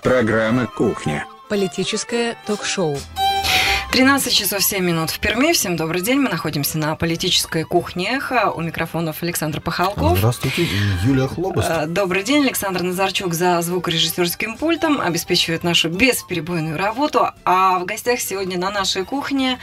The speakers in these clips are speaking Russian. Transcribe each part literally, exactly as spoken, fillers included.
Программа «Кухня». Политическое ток-шоу. тринадцать часов семь минут в Перми. Всем добрый день. Мы находимся на политической кухне «Эхо». У микрофонов Александр Пахалков. Здравствуйте, и Юлия Хлобост. Добрый день. Александр Назарчук за звукорежиссерским пультом обеспечивает нашу бесперебойную работу. А в гостях сегодня на нашей кухне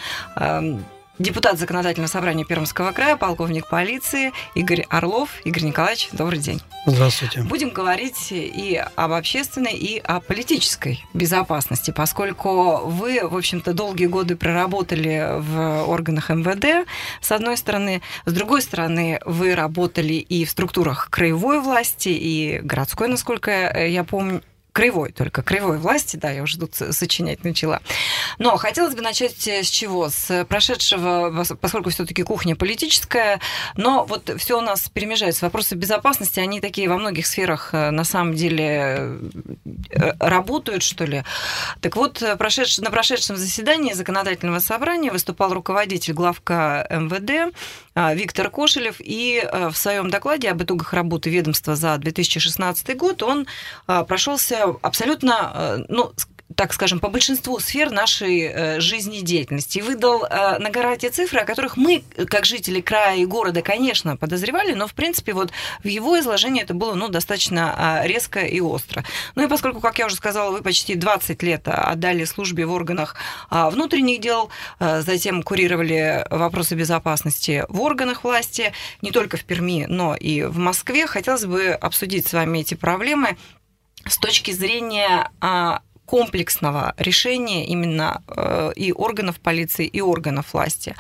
депутат Законодательного собрания Пермского края, полковник полиции Игорь Орлов. Игорь Николаевич, добрый день. Здравствуйте. Будем говорить и об общественной, и о политической безопасности, поскольку вы, в общем-то, долгие годы проработали в органах эм вэ дэ, с одной стороны. С другой стороны, вы работали и в структурах краевой власти, и городской, насколько я помню. Краевой только, краевой власти, да, я уже тут сочинять начала. Но хотелось бы начать с чего? С прошедшего, поскольку все-таки кухня политическая, но вот все у нас перемежается. Вопросы безопасности, они такие во многих сферах на самом деле работают, что ли. Так вот, прошедш... на прошедшем заседании Законодательного собрания выступал руководитель главка эм вэ дэ Виктор Кошелев, и в своем докладе об итогах работы ведомства за две тысячи шестнадцатый год он прошелся абсолютно, ну, так скажем, по большинству сфер нашей жизнедеятельности. И выдал на гора те цифры, о которых мы, как жители края и города, конечно, подозревали, но, в принципе, вот в его изложении это было, ну, достаточно резко и остро. Ну и поскольку, как я уже сказала, вы почти двадцать лет отдали службе в органах внутренних дел, затем курировали вопросы безопасности в органах власти, не только в Перми, но и в Москве, хотелось бы обсудить с вами эти проблемы с точки зрения комплексного решения именно и органов полиции, и органов власти.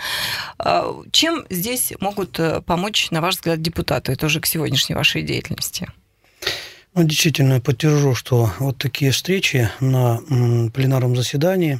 Чем здесь могут помочь, на ваш взгляд, депутаты, тоже к сегодняшней вашей деятельности? Ну, действительно, подтвержу, что вот такие встречи на пленарном заседании,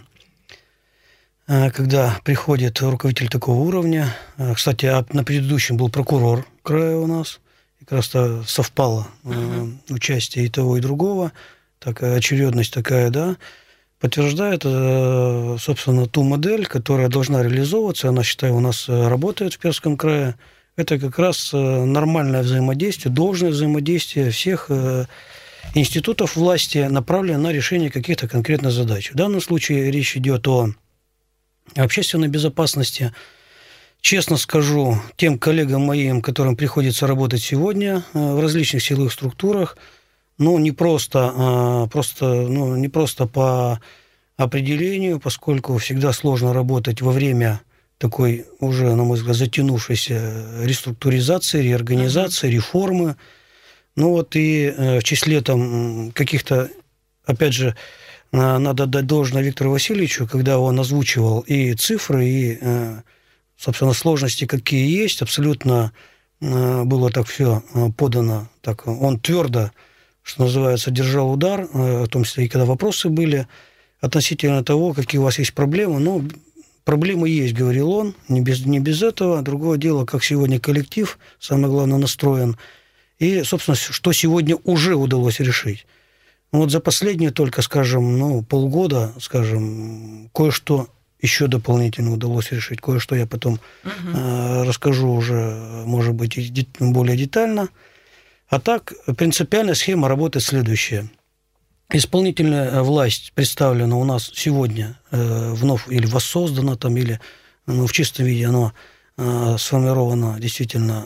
когда приходит руководитель такого уровня, кстати, на предыдущем был прокурор края у нас, как раз-то совпало uh-huh. участие и того, и другого, такая очередность такая, да, подтверждает, собственно, ту модель, которая должна реализовываться, она, считаю, у нас работает в Пермском крае. Это как раз нормальное взаимодействие, должное взаимодействие всех институтов власти, направленное на решение каких-то конкретных задач. В данном случае речь идет о общественной безопасности. Честно скажу, тем коллегам моим, которым приходится работать сегодня в различных силовых структурах, ну, не просто, просто, ну, не просто по определению, поскольку всегда сложно работать во время такой уже, на мой взгляд, затянувшейся реструктуризации, реорганизации, реформы. Ну, вот и в числе там каких-то, опять же, надо отдать должное Виктору Васильевичу, когда он озвучивал и цифры, и... собственно, сложности какие есть, абсолютно было так все подано, так он твердо, что называется, держал удар, в том числе и когда вопросы были относительно того, какие у вас есть проблемы. Ну, проблемы есть, говорил он, не без, не без этого. Другое дело, как сегодня коллектив, самое главное, настроен, и, собственно, что сегодня уже удалось решить. Вот за последние только, скажем, ну, полгода, скажем, кое-что еще дополнительно удалось решить. Кое-что я потом uh-huh. э, расскажу уже, может быть, более детально. А так, принципиальная схема работает следующая. Исполнительная власть представлена у нас сегодня э, вновь или воссоздана, там, или ну, в чистом виде оно э, сформировано действительно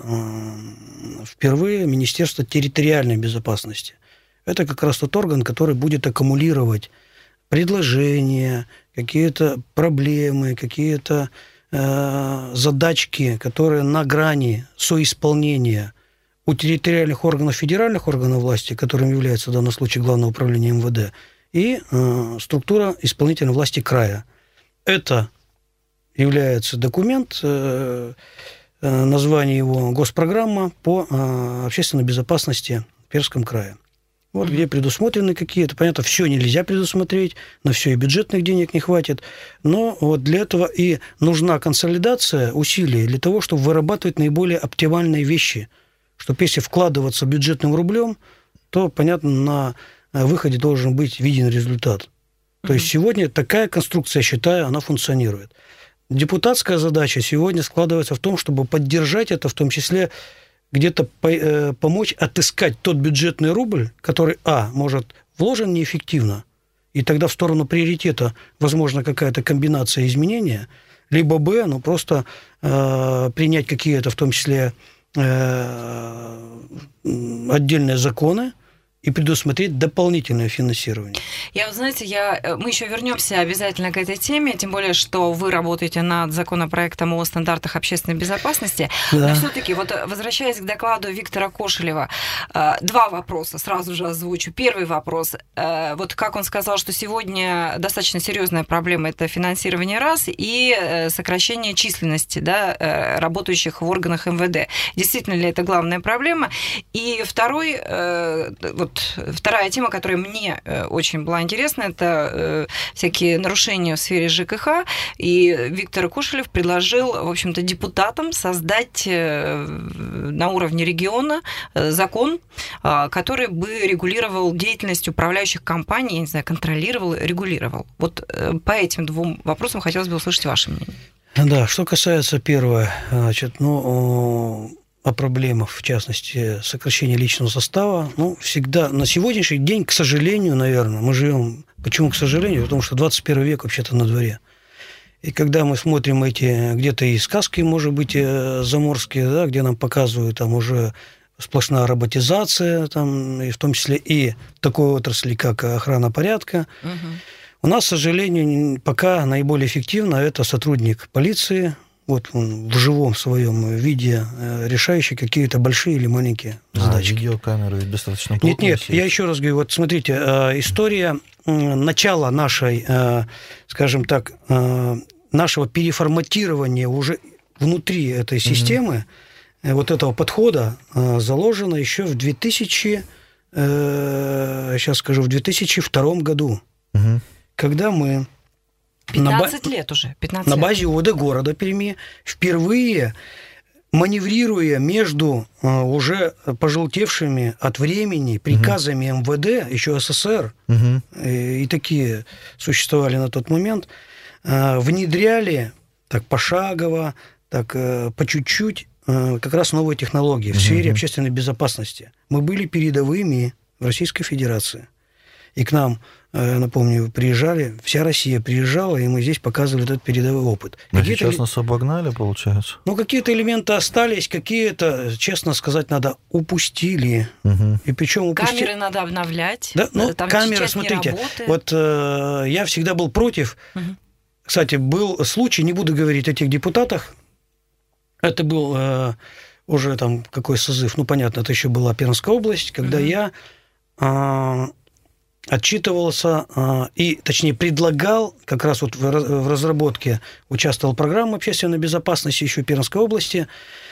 э, впервые. Министерство территориальной безопасности. Это как раз тот орган, который будет аккумулировать предложения, какие-то проблемы, какие-то э, задачки, которые на грани соисполнения у территориальных органов, федеральных органов власти, которым является в данном случае Главное управление эм вэ дэ, и э, структура исполнительной власти края. Это является документ, э, э, название его «Госпрограмма по э, общественной безопасности в Пермском крае». Вот где предусмотрены какие-то, понятно, все нельзя предусмотреть, на все и бюджетных денег не хватит, но вот для этого и нужна консолидация усилий для того, чтобы вырабатывать наиболее оптимальные вещи, чтобы если вкладываться бюджетным рублем, то, понятно, на выходе должен быть виден результат. Mm-hmm. То есть сегодня такая конструкция, я считаю, она функционирует. Депутатская задача сегодня складывается в том, чтобы поддержать это, в том числе где-то помочь отыскать тот бюджетный рубль, который, а, может, вложен неэффективно, И тогда в сторону приоритета, возможно, какая-то комбинация изменения, либо Б, ну, просто э, принять какие-то, в том числе, э, отдельные законы, и предусмотреть дополнительное финансирование. Я, вот, знаете, я, мы еще вернемся обязательно к этой теме, тем более, что вы работаете над законопроектом о стандартах общественной безопасности. Да. Но все-таки, вот возвращаясь к докладу Виктора Кошелева, два вопроса сразу же озвучу. Первый вопрос. Вот как он сказал, что сегодня достаточно серьезная проблема – это финансирование раз и сокращение численности, да, работающих в органах эм вэ дэ. Действительно ли это главная проблема? И второй, вот, вторая тема, которая мне очень была интересна, это всякие нарушения в сфере жэ ка ха. И Виктор Кошелев предложил, в общем-то, депутатам создать на уровне региона закон, который бы регулировал деятельность управляющих компаний, я не знаю, контролировал, регулировал. Вот по этим двум вопросам хотелось бы услышать ваше мнение. Да, что касается первого, значит, ну... о проблемах, в частности, сокращения личного состава, ну, всегда, на сегодняшний день, к сожалению, наверное, мы живем, почему к сожалению, потому что двадцать первый век вообще-то на дворе. И когда мы смотрим эти, где-то и сказки, может быть, заморские, да, где нам показывают там уже сплошная роботизация, там, и в том числе и такой отрасли, как охрана порядка, угу. У нас, к сожалению, пока наиболее эффективно это сотрудник полиции, вот он в живом своем виде, решающий какие-то большие или маленькие задачи. А, видеокамеры достаточно плотно. Нет, нет, сидят. я еще раз говорю, вот смотрите, история начала нашей, скажем так, нашего переформатирования уже внутри этой системы, mm-hmm. вот этого подхода заложена еще в две тысячи, сейчас скажу, в две тысячи втором году, mm-hmm. когда мы пятнадцать на, лет уже. пятнадцать на лет. базе ОВД города Перми впервые, маневрируя между уже пожелтевшими от времени приказами эм вэ дэ, еще эс эс эр, угу. и, и такие существовали на тот момент, внедряли так пошагово, так по чуть-чуть как раз новые технологии в сфере угу. общественной безопасности. Мы были передовыми в Российской Федерации. И к нам, напомню, приезжали, вся Россия приезжала, и мы здесь показывали этот передовой опыт. А сейчас ли... нас обогнали, получается? Ну, какие-то элементы остались, какие-то, честно сказать, надо, упустили. Угу. И причем упустили... Камеры надо обновлять. Да, ну, там камеры, смотрите, вот э, я всегда был против. Угу. Кстати, был случай, не буду говорить о тех депутатах, это был э, уже там какой созыв, ну, понятно, это еще была Пермская область, когда угу. я... Э, отчитывался и, точнее, предлагал, как раз вот в разработке участвовал программа общественной безопасности еще Пермской области.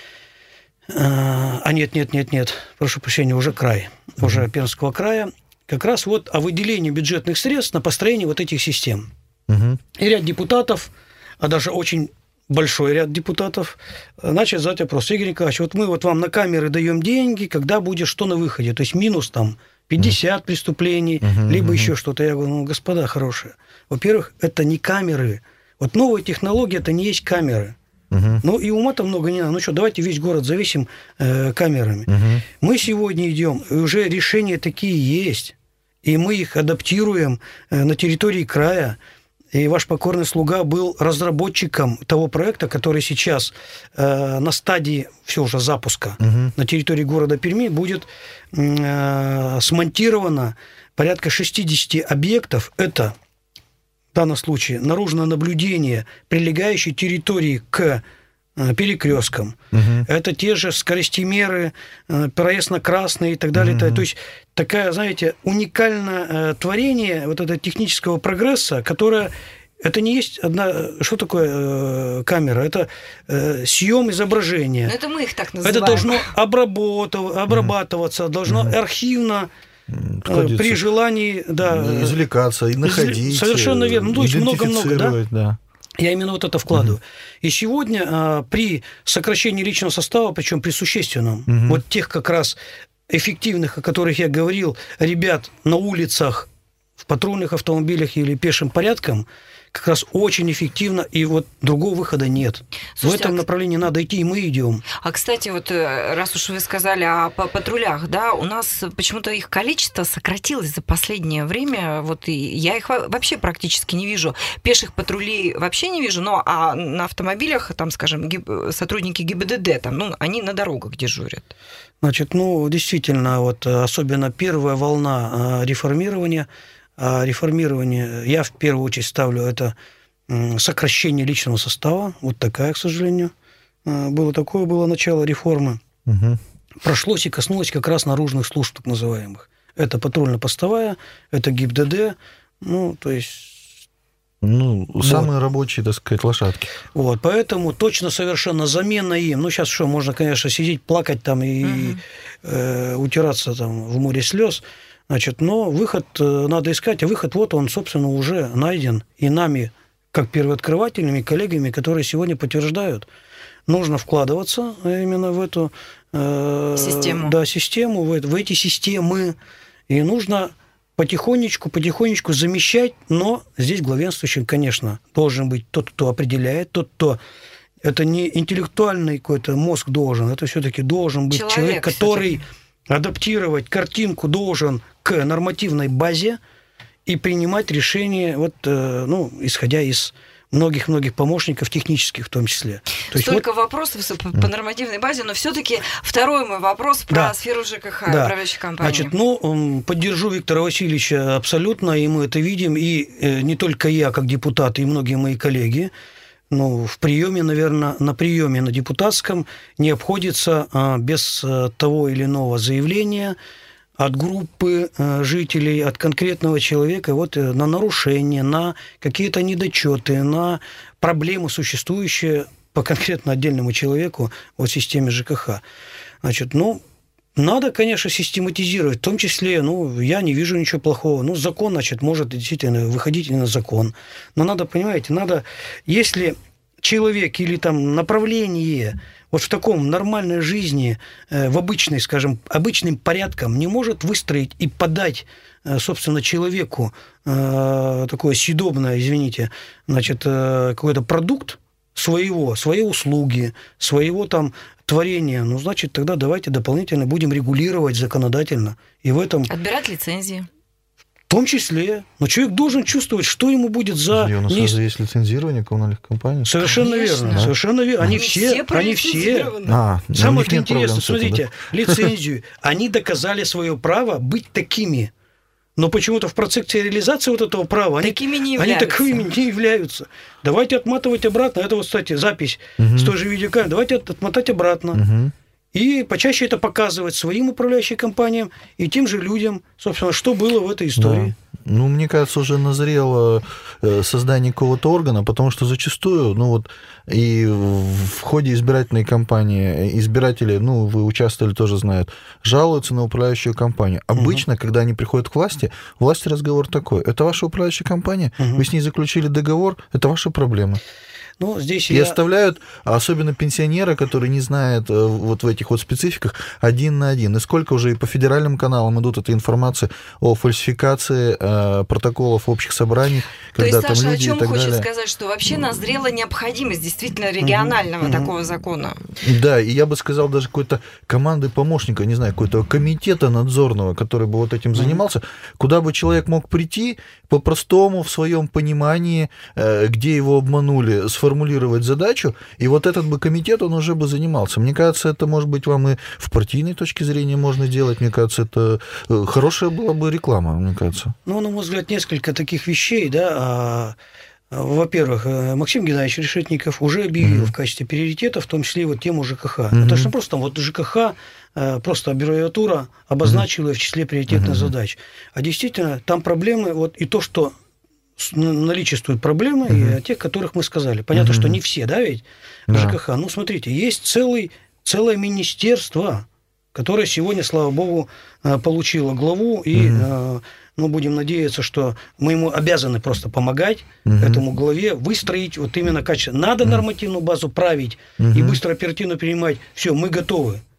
А нет, нет, нет, нет, прошу прощения, уже край, mm-hmm. уже Пермского края. Как раз вот о выделении бюджетных средств на построение вот этих систем. Mm-hmm. И ряд депутатов, а даже очень большой ряд депутатов, начали задать вопрос: Игорь Николаевич, вот мы вот вам на камеры даем деньги, когда будет что на выходе? То есть минус там пятьдесят mm. преступлений, uh-huh, либо uh-huh. еще что-то. Я говорю, ну, господа хорошие, во-первых, это не камеры. Вот новая технология – это не есть камеры. Uh-huh. Ну, и ума-то много не надо. Ну что, давайте весь город завесим э, камерами. Uh-huh. Мы сегодня идем, и уже решения такие есть, и мы их адаптируем э, на территории края. И ваш покорный слуга был разработчиком того проекта, который сейчас э, на стадии все уже запуска угу. на территории города Перми будет э, смонтировано порядка шестьдесят объектов. Это в данном случае наружное наблюдение прилегающей территории к э, перекресткам. Угу. Это те же скоростимеры, э, проезд на красный и так далее. Угу. То есть такая, знаете, уникальное э, творение вот этого технического прогресса, которое... Это не есть одна... Что такое э, камера? Это э, съем изображения. Но это мы их так называем. Это должно обрабатыв... обрабатываться, должно mm-hmm. архивно э, при желании... Да, извлекаться и находить. Совершенно верно. Ну, то есть много-много, да? да. Я именно вот это вкладываю. Mm-hmm. И сегодня э, при сокращении личного состава, причем при существенном, mm-hmm. вот тех как раз эффективных, о которых я говорил, ребят на улицах, в патрульных автомобилях или пешим порядком, как раз очень эффективно, и вот другого выхода нет. Слушайте, в этом а... направлении надо идти, и мы идем. А, кстати, вот раз уж вы сказали о патрулях, да, у нас почему-то их количество сократилось за последнее время. Вот и я их вообще практически не вижу. Пеших патрулей вообще не вижу, но а на автомобилях, там, скажем, сотрудники ГИБДД, там, ну, они на дорогах дежурят. Значит, ну, действительно, вот особенно первая волна реформирования, реформирование, я в первую очередь ставлю это сокращение личного состава, вот такая, к сожалению, было такое было начало реформы. Угу. Прошлось и коснулось как раз наружных служб, так называемых. Это патрульно-постовая, это ГИБДД, ну, то есть... Ну, вот. Самые рабочие, так сказать, лошадки. Вот, поэтому точно совершенно замена им. Ну, сейчас что, можно, конечно, сидеть, плакать там и угу. э, утираться там в море слез. Значит, но выход надо искать, а выход вот он, собственно, уже найден и нами, как первооткрывателями, коллегами, которые сегодня подтверждают. Нужно вкладываться именно в эту э, систему, да, систему в, в эти системы, и нужно потихонечку, потихонечку замещать, но здесь главенствующим, конечно, должен быть тот, кто определяет, тот, кто... Это не интеллектуальный какой-то мозг должен, это все-таки должен быть человек, человек который адаптировать картинку должен к нормативной базе и принимать решения, вот, ну, исходя из многих-многих помощников, технических в том числе. То Столько есть, вот... вопросов по нормативной базе, но все-таки второй мой вопрос про да. сферу ЖКХ, да. управляющей компании. Значит, ну, поддержу Виктора Васильевича абсолютно, и мы это видим, и не только я, как депутат, и многие мои коллеги. Ну, в приеме, наверное, на приеме на депутатском не обходится а, без того или иного заявления от группы жителей, от конкретного человека вот, на нарушения, на какие-то недочеты, на проблемы, существующие по конкретно отдельному человеку вот, в системе ЖКХ. Значит, ну, надо, конечно, систематизировать, в том числе, ну, я не вижу ничего плохого. Ну, закон, значит, может действительно выходить и на закон. Но надо, понимаете, надо, если человек или там направление вот в таком нормальной жизни, в обычной, скажем, обычным порядком не может выстроить и подать, собственно, человеку такое съедобное, извините, значит, какой-то продукт своего, своей услуги, своего там творения, ну, значит, тогда давайте дополнительно будем регулировать законодательно. И в этом... Отбирать лицензии. В том числе. Но человек должен чувствовать, что ему будет за... У нас не... есть лицензирование коммунальных компаний. Совершенно Конечно. верно. Да. Совершенно верно. Они, они все, все они все. А, самое интересное, смотрите, да? лицензию. Они доказали свое право быть такими. Но почему-то в процессе реализации вот этого права такими они, не они таковыми не являются. Давайте отматывать обратно. Это вот, кстати, запись угу. с той же видеокамеры. Давайте отмотать обратно. Угу. И почаще это показывать своим управляющим компаниям и тем же людям, собственно, что было в этой истории. Да. Ну, мне кажется, уже назрело создание какого-то органа, потому что зачастую, ну вот, и в ходе избирательной кампании избиратели, ну, вы участвовали, тоже знают, жалуются на управляющую компанию. Обычно, угу. когда они приходят к власти, у власти разговор такой: это ваша управляющая компания, угу. вы с ней заключили договор, это ваши проблемы. Ну, здесь и я... оставляют, особенно пенсионеры, которые не знают вот в этих вот спецификах, один на один. И сколько уже и по федеральным каналам идут эта информация о фальсификации э, протоколов общих собраний, то когда есть, там Саша, люди о чем и так хочет далее. сказать, что вообще назрела необходимость действительно регионального mm-hmm. такого закона. Да, и я бы сказал, даже какой-то команды помощника, не знаю, какой-то комитета надзорного, который бы вот этим mm-hmm. занимался, куда бы человек мог прийти по-простому, в своем понимании, э, где его обманули, сформулировать задачу, и вот этот бы комитет, он уже бы занимался. Мне кажется, это, может быть, вам и в партийной точке зрения можно делать. Мне кажется, это хорошая была бы реклама, мне кажется. Ну, на мой взгляд, несколько таких вещей, да. Во-первых, Максим Геннадьевич Решетников уже объявил mm-hmm. в качестве приоритета, в том числе и вот тему ЖКХ. Mm-hmm. Это же не просто там вот ЖКХ, просто аббревиатура обозначила mm-hmm. в числе приоритетных mm-hmm. задач. А действительно, там проблемы, вот и то, что наличествуют проблемы, uh-huh. и о тех, которых мы сказали. Понятно, uh-huh. что не все, да, ведь, в да. ЖКХ. Ну, смотрите, есть целый, целое министерство, которое сегодня, слава богу, получило главу, и, uh-huh. ну, будем надеяться, что мы ему обязаны просто помогать uh-huh. этому главе выстроить вот именно качество. Надо uh-huh. нормативную базу править uh-huh. и быстро оперативно принимать. Все, мы готовы.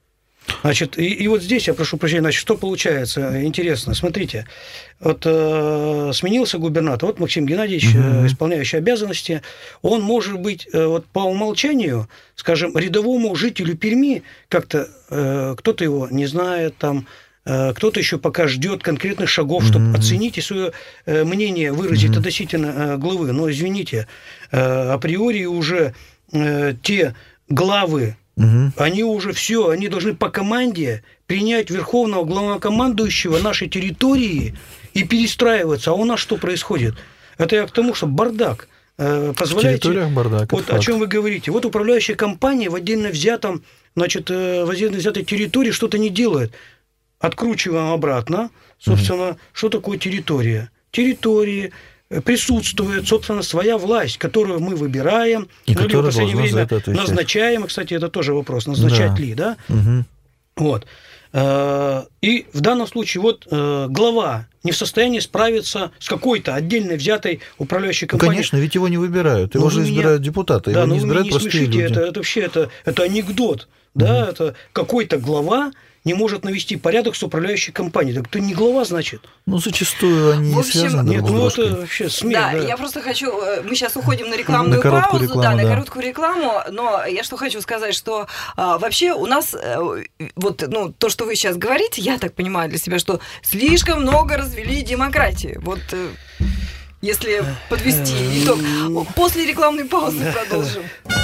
Значит, и, и вот здесь, я прошу прощения, значит, что получается? Интересно, смотрите, вот э, сменился губернатор, вот Максим Геннадьевич, mm-hmm. э, исполняющий обязанности, он может быть э, вот по умолчанию, скажем, рядовому жителю Перми, как-то э, кто-то его не знает, там, э, кто-то еще пока ждет конкретных шагов, mm-hmm. чтобы оценить и свое э, мнение выразить mm-hmm. относительно э, главы. Но, извините, э, априори уже э, те главы, Угу. Они уже все, они должны по команде принять верховного главнокомандующего нашей территории и перестраиваться. А у нас что происходит? Это я к тому, что бардак. Позволяете, в территориях бардак. Вот о чем вы говорите. Вот управляющая компания в отдельно взятом, значит, в отдельно взятой территории что-то не делает. Откручиваем обратно. Собственно, угу. что такое территория? Территории присутствует, собственно, своя власть, которую мы выбираем, и ну, которая в последнее время назначаем. Кстати, это тоже вопрос, назначать да. ли, да? Угу. Вот. И в данном случае вот глава не в состоянии справиться с какой-то отдельной взятой управляющей компанией. Ну, конечно, ведь его не выбирают, его но же избирают меня... депутаты, да, его не избирают не простые смешите, люди. Это, это вообще это, это анекдот, да, угу. это какой-то глава не может навести порядок с управляющей компанией. Так это не глава, значит. Ну, зачастую они в общем, не связаны. Нет, ну это вообще смех. Да, да, я просто хочу... Мы сейчас уходим на рекламную на паузу, рекламу, да, на да. короткую рекламу, но я что хочу сказать, что а, вообще у нас а, вот, ну, то, что вы сейчас говорите, я так понимаю для себя, что слишком много развели демократии. Вот... Если подвести итог. После рекламной паузы продолжим.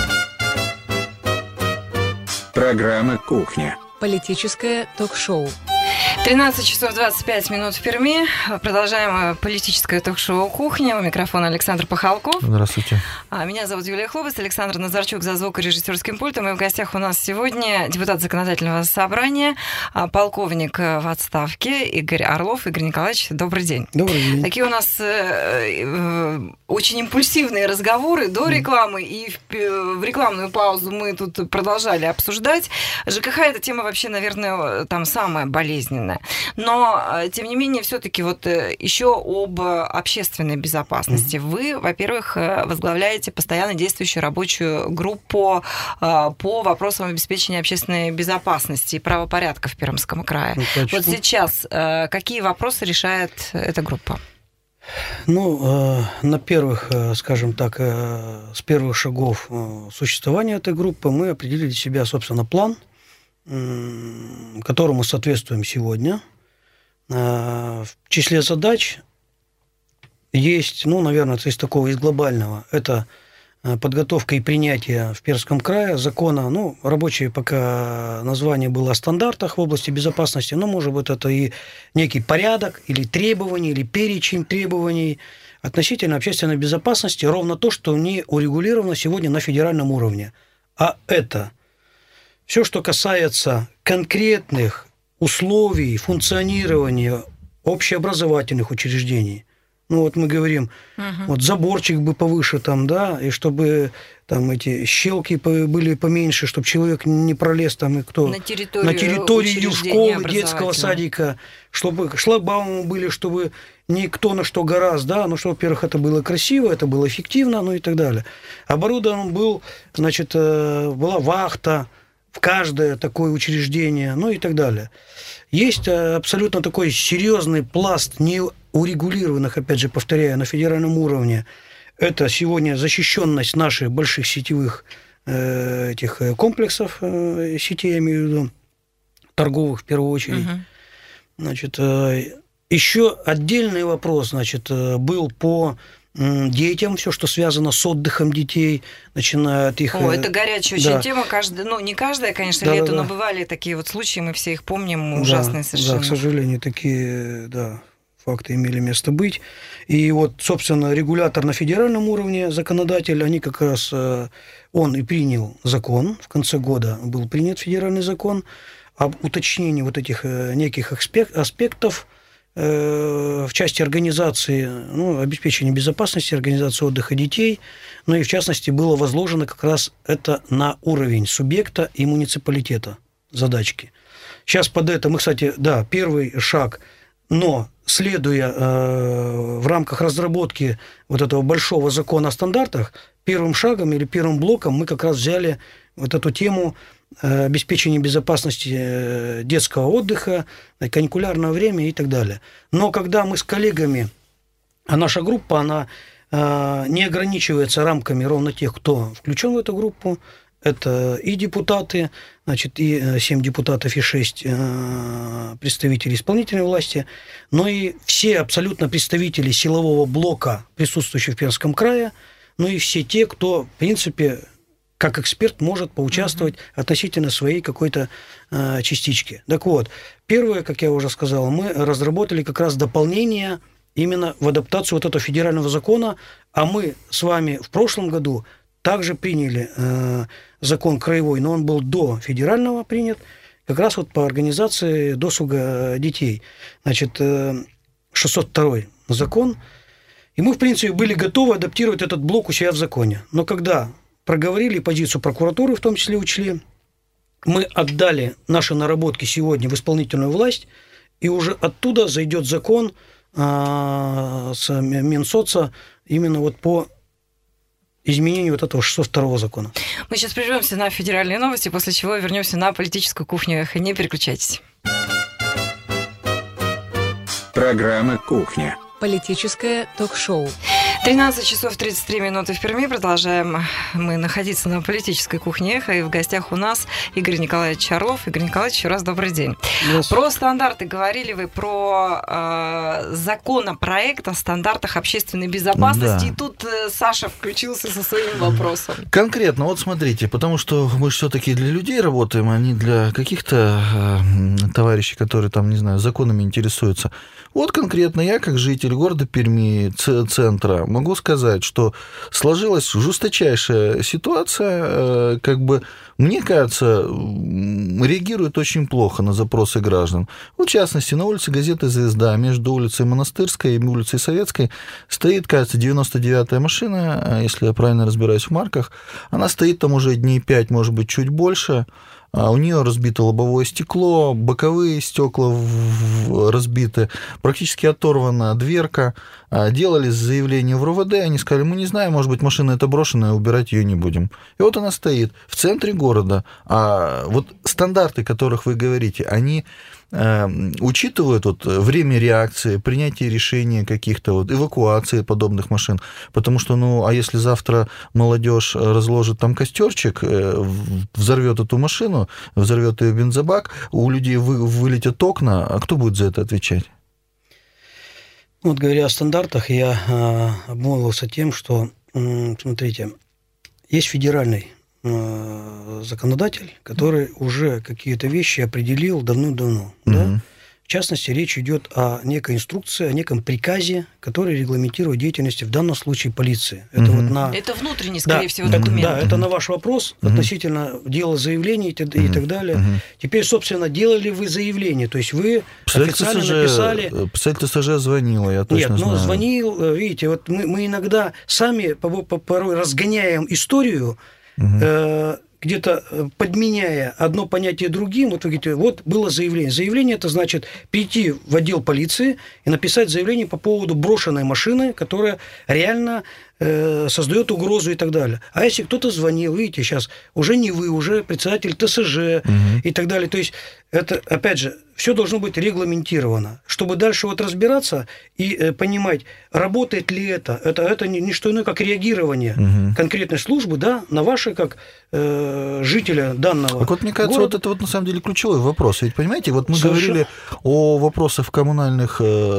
Программа «Кухня». Политическое ток-шоу. тринадцать часов двадцать пять минут в Перми. Продолжаем политическое ток-шоу «Кухня». У микрофона Александр Пахалков. Здравствуйте. Меня зовут Юлия Хлобыс, Александр Назарчук за звукорежиссерским пультом. И в гостях у нас сегодня депутат Законодательного собрания, полковник в отставке Игорь Орлов. Игорь Николаевич, добрый день. Добрый день. Такие у нас очень импульсивные разговоры до рекламы, и в рекламную паузу мы тут продолжали обсуждать. ЖКХ – эта тема вообще, наверное, там самая болезненная. Но, тем не менее, все-таки вот еще об общественной безопасности. Mm-hmm. Вы, во-первых, возглавляете постоянно действующую рабочую группу по вопросам обеспечения общественной безопасности и правопорядка в Пермском крае. Ну, вот сейчас какие вопросы решает эта группа? Ну, на первых, скажем так, с первых шагов существования этой группы мы определили для себя, собственно, план, которому соответствуем сегодня. В числе задач есть, ну, наверное, из такого, из глобального, это подготовка и принятие в Пермском крае закона, ну, рабочее пока название было о стандартах в области безопасности, но, может быть, это и некий порядок, или требования, или перечень требований относительно общественной безопасности, ровно то, что не урегулировано сегодня на федеральном уровне. А это все, что касается конкретных условий функционирования общеобразовательных учреждений. Ну, вот мы говорим, угу. вот заборчик бы повыше там, да, и чтобы там эти щелки были поменьше, чтобы человек не пролез там, и кто... На территорию, на территорию школы, детского садика, чтобы шлагбаумы были, чтобы никто на что гораздо, да, ну, что, во-первых, это было красиво, это было эффективно, ну, и так далее. Оборудован был, значит, была вахта в каждое такое учреждение, ну, и так далее. Есть абсолютно такой серьезный пласт неурегулированных, опять же, повторяю, на федеральном уровне. Это сегодня защищенность наших больших сетевых э, этих комплексов, э, сетей, я имею в виду, торговых в первую очередь. Угу. Значит, э, еще отдельный вопрос, значит, был по детям, все, что связано с отдыхом детей, начиная от их... О, это горячая да. очень тема. Каждый, ну, не каждое, конечно, да, лето, да, но да. бывали такие вот случаи, мы все их помним, ужасные да, совершенно. Да, к сожалению, такие, да, факты имели место быть. И вот, собственно, регулятор на федеральном уровне, законодатель, они как раз... Он и принял закон, в конце года был принят федеральный закон об уточнении вот этих неких аспектов в части организации, ну, обеспечения безопасности, организации отдыха детей, ну и в частности было возложено как раз это на уровень субъекта и муниципалитета задачки. Сейчас под это мы, кстати, да, первый шаг, но следуя э, в рамках разработки вот этого большого закона о стандартах, первым шагом или первым блоком мы как раз взяли вот эту тему обеспечение безопасности детского отдыха, каникулярное время и так далее. Но когда мы с коллегами, а наша группа, она не ограничивается рамками ровно тех, кто включен в эту группу, это и депутаты, значит, и семь депутатов, и шесть представителей исполнительной власти, но и все абсолютно представители силового блока, присутствующих в Пермском крае, ну и все те, кто, в принципе, как эксперт может поучаствовать mm-hmm. относительно своей какой-то э, частички. Так вот, первое, как я уже сказал, мы разработали как раз дополнение именно в адаптацию вот этого федерального закона, а мы с вами в прошлом году также приняли э, закон краевой, но он был до федерального принят, как раз вот по организации досуга детей. Значит, э, шестьсот второй закон, и мы, в принципе, были готовы адаптировать этот блок у себя в законе. Но когда проговорили позицию прокуратуры, в том числе учли, мы отдали наши наработки сегодня в исполнительную власть, и уже оттуда зайдет закон э, с Минсоца именно вот по изменению вот этого шестьсот второго закона. Мы сейчас прервемся на федеральные новости, после чего вернемся на политическую кухню. Не переключайтесь. Программа «Кухня». Политическое ток-шоу. тринадцать часов тридцать три минуты в Перми. Продолжаем мы находиться на политической кухне «Эхо». И в гостях у нас Игорь Николаевич Орлов. Игорь Николаевич, еще раз добрый день. Yes. Про стандарты говорили вы, про э, законопроект о стандартах общественной безопасности. Да. И тут э, Саша включился со своим вопросом. Конкретно, вот смотрите, потому что мы же все-таки для людей работаем, а не для каких-то э, товарищей, которые там, не знаю, законами интересуются. Вот конкретно я, как житель города Перми, центра, могу сказать, что сложилась жесточайшая ситуация, как бы, мне кажется, реагирует очень плохо на запросы граждан. В частности, на улице газеты «Звезда» между улицей Монастырской и улицей Советской стоит, кажется, девяносто девятая машина, если я правильно разбираюсь в марках. Она стоит там уже дней пять, может быть, чуть больше. У нее разбито лобовое стекло, боковые стекла разбиты, практически оторвана дверка. Делали заявление в РОВД, они сказали, мы не знаем, может быть, машина эта брошенная, убирать ее не будем. И вот она стоит в центре города. А вот стандарты, о которых вы говорите, они учитывают вот время реакции, принятие решений каких-то, вот, эвакуации подобных машин. Потому что, ну, а если завтра молодежь разложит там костерчик, взорвет эту машину, взорвет ее бензобак, у людей вы, вылетят окна, а кто будет за это отвечать? Вот говоря о стандартах, я э, обмолвился тем, что, э, смотрите, есть федеральный э, законодатель, который уже какие-то вещи определил давным-давно. Mm-hmm. Да? В частности, речь идет о некой инструкции, о неком приказе, который регламентирует деятельность, в данном случае, полиции. Это, mm-hmm. вот на... это внутренний, скорее да, всего, это, документ. Да, это mm-hmm. на ваш вопрос mm-hmm. относительно дела заявлений и, mm-hmm. и так далее. Mm-hmm. Теперь, собственно, делали вы заявление, то есть вы официально СЖ, написали... Представитель ТСЖ звонила, я точно Нет, знаю. Нет, ну, звонил, видите, вот мы, мы иногда сами порой разгоняем историю, mm-hmm. э, где-то подменяя одно понятие другим, вот вы говорите, вот было заявление. Заявление – это значит прийти в отдел полиции и написать заявление по поводу брошенной машины, которая реально э, создает угрозу и так далее. А если кто-то звонил, видите, сейчас уже не вы, уже председатель ТСЖ угу. и так далее. То есть это, опять же, все должно быть регламентировано, чтобы дальше вот разбираться и э, понимать, работает ли это. Это, это не, не что иное, как реагирование угу. конкретной службы, да, на ваши, как э, жителя данного так вот, мне кажется, города. Вот это вот на самом деле ключевой вопрос. Ведь, понимаете, вот мы Совершенно... говорили о вопросах в коммунальных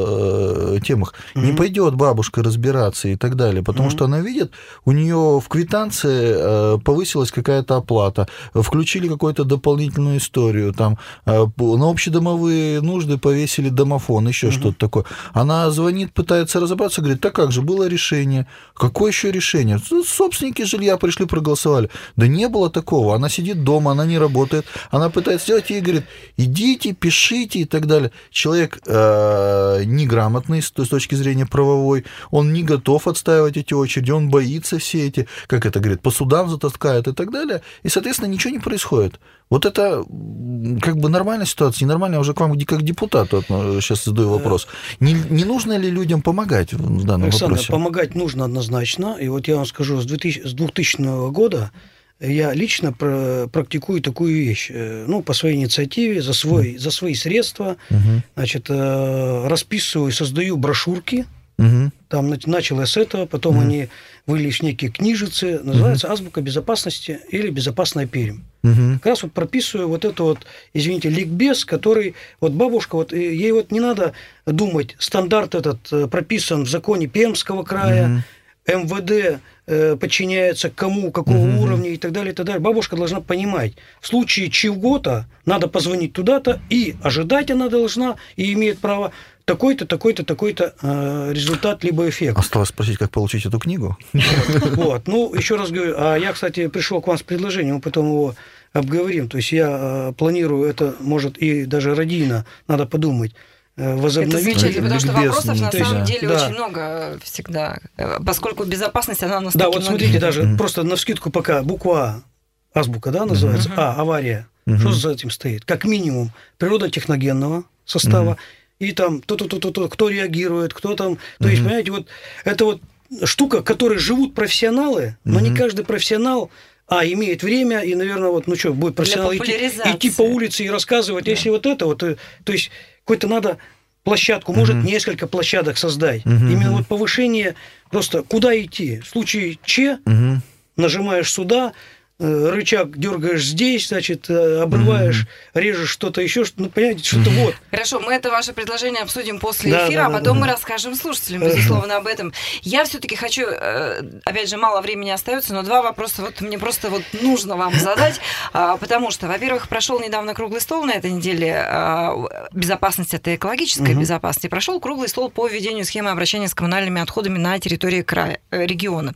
э, темах. Угу. Не пойдет бабушка разбираться и так далее, потому угу. что она видит, у нее в квитанции э, повысилась какая-то оплата, включили какую-то дополнительную историю, там, э, на общедомовые нужды повесили домофон, еще угу. что-то такое. Она звонит, пытается разобраться, говорит, так как же, было решение. Какое еще решение? Собственники жилья пришли, проголосовали. Да не было такого. Она сидит дома, она не работает, она пытается сделать, и говорит, идите, пишите и так далее. Человек э, неграмотный с точки зрения правовой, он не готов отстаивать эти очереди, он боится все эти, как это говорит, по судам затаскают и так далее, и, соответственно, ничего не происходит. Вот это как бы нормальная ситуация, ненормальная, уже к вам как депутату сейчас задаю вопрос. Не, не нужно ли людям помогать в данном Александр, вопросе? Помогать нужно однозначно. И вот я вам скажу, с двухтысячного года я лично практикую такую вещь. Ну, по своей инициативе, за, свой, за свои средства, угу. значит, расписываю, создаю брошюрки. Угу. Там начал я с этого, потом угу. они вылились в некие книжицы, называется угу. «Азбука безопасности» или «Безопасная Пермь». Угу. Как раз вот прописываю вот это вот, извините, ликбез, который, вот бабушка, вот ей вот не надо думать, стандарт этот прописан в законе Пермского края, угу. эм вэ дэ э, подчиняется кому, какого угу. уровня и так далее, и так далее. Бабушка должна понимать, в случае чего-то надо позвонить туда-то, и ожидать она должна, и имеет право такой-то, такой-то, такой-то э, результат, либо эффект. Осталось спросить, как получить эту книгу. Вот. Ну, еще раз говорю, а я, кстати, пришел к вам с предложением, мы потом его обговорим. То есть я планирую, это, может, и даже родийно, надо подумать, возобновить. Это замечательно, потому что вопросов на самом да. деле да. очень много всегда, поскольку безопасность, она настолько Да, вот многих... смотрите, даже mm-hmm. просто навскидку пока буква А, азбука, да, называется, mm-hmm. А, авария. Mm-hmm. Что за этим стоит? Как минимум природотехногенного состава, mm-hmm. и там то-то-то-то, кто реагирует, кто там... То mm-hmm. есть, понимаете, вот это вот штука, в которой живут профессионалы, но mm-hmm. не каждый профессионал... А, имеет время, и, наверное, вот, ну что, будет профессионал идти, идти по улице и рассказывать, да. если вот это вот, то, то есть какую-то надо площадку, может, угу. несколько площадок создать. Угу. Именно вот повышение, просто куда идти. В случае Че угу. нажимаешь сюда, рычаг дергаешь здесь, значит, обрываешь, mm-hmm. режешь что-то еще, ну, понимаете, что-то mm-hmm. вот. Хорошо, мы это ваше предложение обсудим после да, эфира, да, а потом да, мы да. расскажем слушателям, безусловно, об этом. Я все-таки хочу, опять же, мало времени остается, но два вопроса вот мне просто вот нужно вам задать, потому что, во-первых, прошел недавно круглый стол на этой неделе, безопасность, это экологическая mm-hmm. безопасность, и прошел круглый стол по введению схемы обращения с коммунальными отходами на территории края, региона.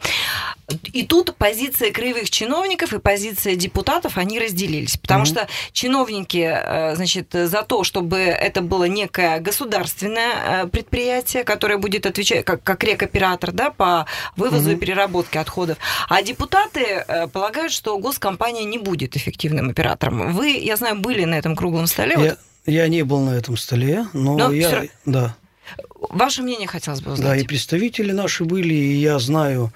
И тут позиция краевых чиновников и позиция депутатов, они разделились. Потому mm-hmm. что чиновники, значит, за то, чтобы это было некое государственное предприятие, которое будет отвечать как, как рекоператор, да, по вывозу mm-hmm. и переработке отходов. А депутаты полагают, что госкомпания не будет эффективным оператором. Вы, я знаю, были на этом круглом столе. Я, вот. я не был на этом столе, но, но я... Всё... Да. Ваше мнение хотелось бы узнать. Да, и представители наши были, и я знаю...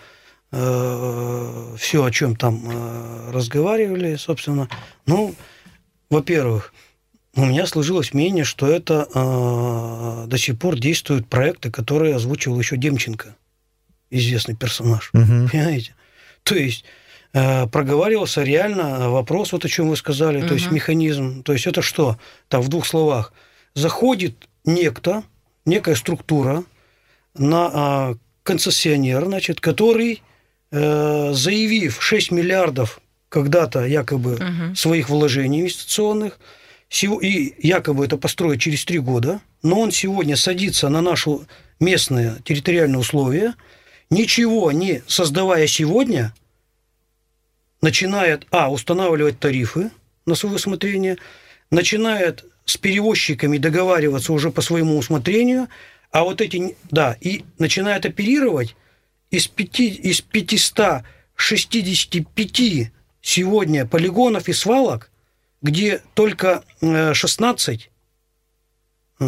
все, о чем там разговаривали, собственно. Ну, во-первых, у меня сложилось мнение, что это э, до сих пор действуют проекты, которые озвучивал еще Демченко, известный персонаж. Угу. Понимаете? То есть э, проговаривался реально вопрос, вот о чем вы сказали, угу. то есть механизм. То есть это что? Так, в двух словах. Заходит некто, некая структура на э, концессионер, значит, который заявив шесть миллиардов когда-то якобы uh-huh. своих вложений инвестиционных, и якобы это построить через три года, но он сегодня садится на наши местные территориальные условия, ничего не создавая сегодня, начинает, а, устанавливать тарифы на свое усмотрение, начинает с перевозчиками договариваться уже по своему усмотрению, а вот эти, да, и начинает оперировать Из, пяти, из пятисот шестидесяти пяти сегодня полигонов и свалок, где только шестнадцать э,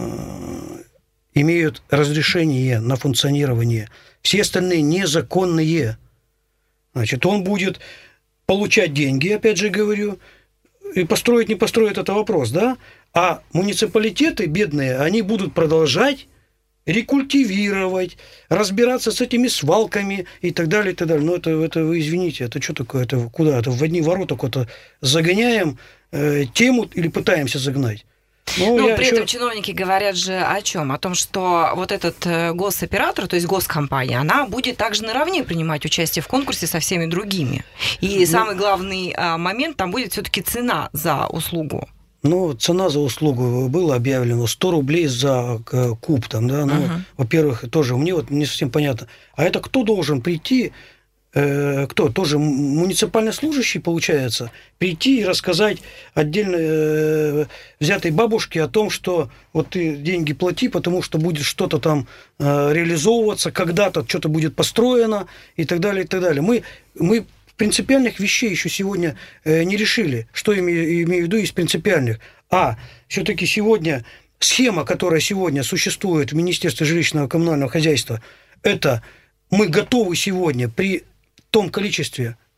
имеют разрешение на функционирование, все остальные незаконные. Значит, он будет получать деньги, опять же говорю, и построить, не построить, это вопрос, да? А муниципалитеты бедные, они будут продолжать рекультивировать, разбираться с этими свалками и так далее, и так далее. Но это, это вы извините, это что такое? Это куда? Это в одни ворота куда-то загоняем э, тему или пытаемся загнать? Но ну, при еще... этом чиновники говорят же о чем? О том, что вот этот госоператор, то есть госкомпания, она будет также наравне принимать участие в конкурсе со всеми другими. И ну... самый главный момент, там будет все-таки цена за услугу. Ну, цена за услугу была объявлена сто рублей за куб, там, да, ну, uh-huh. во-первых, тоже мне вот не совсем понятно, а это кто должен прийти, э, кто, тоже муниципальный служащий, получается, прийти и рассказать отдельно э, взятой бабушке о том, что вот ты деньги плати, потому что будет что-то там э, реализовываться, когда-то что-то будет построено и так далее, и так далее. Мы, мы принципиальных вещей еще сегодня не решили. Что имею, имею в виду из принципиальных? А, все-таки сегодня схема, которая сегодня существует в Министерстве жилищного и коммунального хозяйства, это мы готовы сегодня при том количестве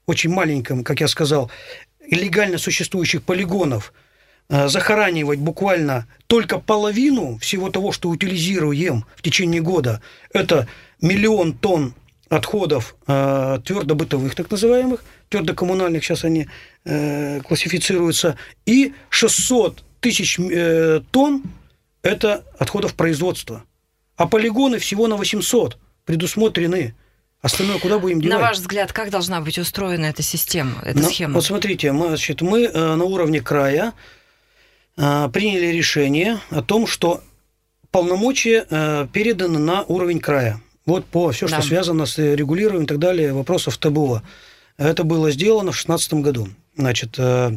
очень маленьком, как я сказал, легально существующих полигонов захоранивать буквально только половину всего того, что утилизируем в течение года, это миллион тонн отходов э, твердобытовых, так называемых, твердокоммунальных, сейчас они э, классифицируются, и шестьсот тысяч э, тонн это отходов производства. А полигоны всего на восемьсот предусмотрены. Остальное куда будем девать? На ваш взгляд, как должна быть устроена эта система, эта ну, схема? Вот смотрите, мы, значит, мы э, на уровне края э, приняли решение о том, что полномочия э, переданы на уровень края. Вот по все, что да. связано с регулированием и так далее, вопросов ТБО. Это было сделано в две тысячи шестнадцатом году. Значит, э,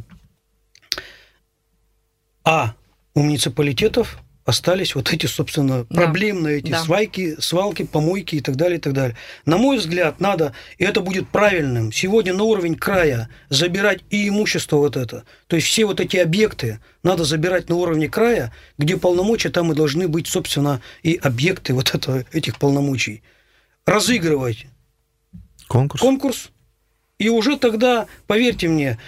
а у муниципалитетов остались вот эти, собственно, да. проблемные эти да. свайки, свалки, помойки и так далее, и так далее. На мой взгляд, надо, и это будет правильным, сегодня на уровень края забирать и имущество вот это. То есть все вот эти объекты надо забирать на уровне края, где полномочия, там и должны быть, собственно, и объекты вот это, этих полномочий. Разыгрывать конкурс. конкурс, и уже тогда, поверьте мне,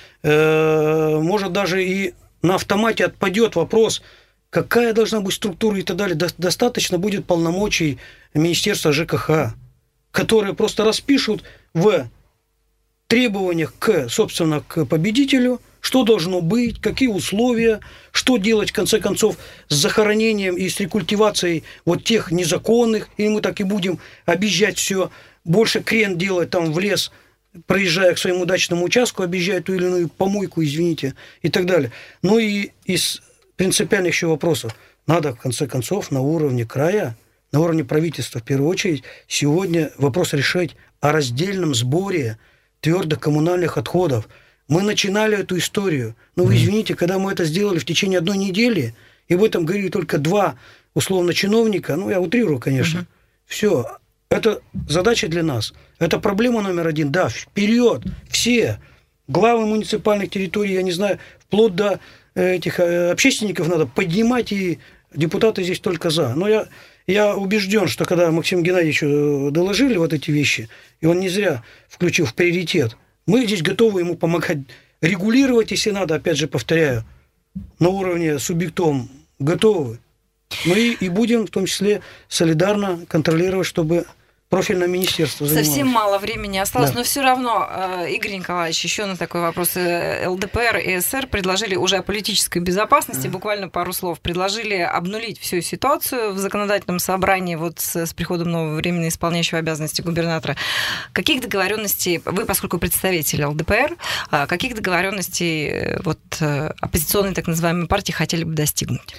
э, может даже и на автомате отпадет вопрос, какая должна быть структура и так далее. Достаточно будет полномочий Министерства ЖКХ, которые просто распишут в требованиях к, собственно, к победителю, что должно быть, какие условия, что делать, в конце концов, с захоронением и с рекультивацией вот тех незаконных, и мы так и будем объезжать все, больше крен делать там в лес, проезжая к своему дачному участку, объезжая ту или иную помойку, извините, и так далее. Ну и из принципиальных еще вопросов. Надо, в конце концов, на уровне края, на уровне правительства, в первую очередь, сегодня вопрос решать о раздельном сборе твердокоммунальных отходов. Мы начинали эту историю. Но вы извините, когда мы это сделали в течение одной недели, и об этом говорили только два, условно, чиновника, ну, я утрирую, конечно, uh-huh. все. Это задача для нас. Это проблема номер один. Да, вперед, все главы муниципальных территорий, я не знаю, вплоть до этих общественников надо поднимать, и депутаты здесь только за. Но я, я убежден, что когда Максиму Геннадьевичу доложили вот эти вещи, и он не зря включил в приоритет, мы здесь готовы ему помогать регулировать, если надо, опять же, повторяю, на уровне субъектом готовы. Мы и будем в том числе солидарно контролировать, чтобы профильное министерство занималось. Совсем мало времени осталось, да. но все равно, Игорь Николаевич, еще на такой вопрос. ЛДПР и СССР предложили уже о политической безопасности, mm. буквально пару слов, предложили обнулить всю ситуацию в законодательном собрании вот с, с приходом нового временно исполняющего обязанности губернатора. Каких договоренностей, вы, поскольку представитель ЛДПР, каких договоренностей вот оппозиционной так называемой партии хотели бы достигнуть?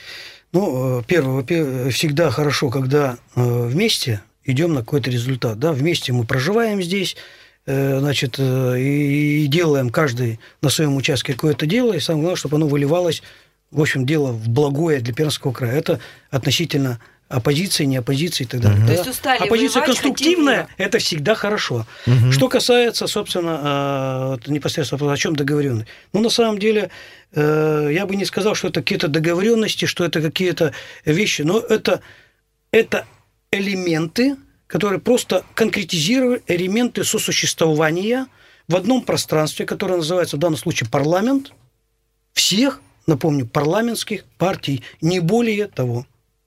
Ну, первое, всегда хорошо, когда вместе идем на какой-то результат. Да? Вместе мы проживаем здесь, значит, и делаем каждый на своем участке какое-то дело, и самое главное, чтобы оно выливалось, в общем, дело в благое для Пермского края. Это относительно оппозиции, не оппозиции и так далее. Mm-hmm. Да? То есть устали оппозиция воевать, конструктивная, хотели... это всегда хорошо. Mm-hmm. Что касается, собственно, непосредственно о чем договоренность. Ну, на самом деле, я бы не сказал, что это какие-то договоренности, что это какие-то вещи, но это, это элементы, которые просто конкретизируют элементы сосуществования в одном пространстве, которое называется в данном случае парламент, всех, напомню, парламентских партий, не более того.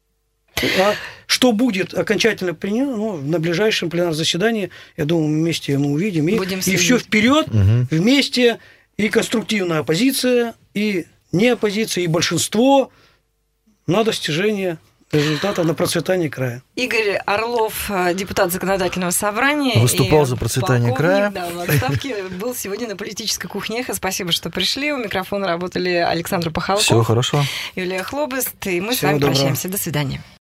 А что будет окончательно принято, ну, на ближайшем пленарном заседании, я думаю, вместе мы увидим. И, и все вперед, угу. вместе, и конструктивная оппозиция, и не оппозиция, и большинство на достижение результата, на процветание края. Игорь Орлов, депутат Законодательного собрания. Выступал за процветание края. Да, в отставке, был сегодня на политической кухне. Спасибо, что пришли. У микрофона работали Александр Пахалков. Всего хорошо. Юлия Хлобыст. И мы Всего с вами доброго. Прощаемся. До свидания.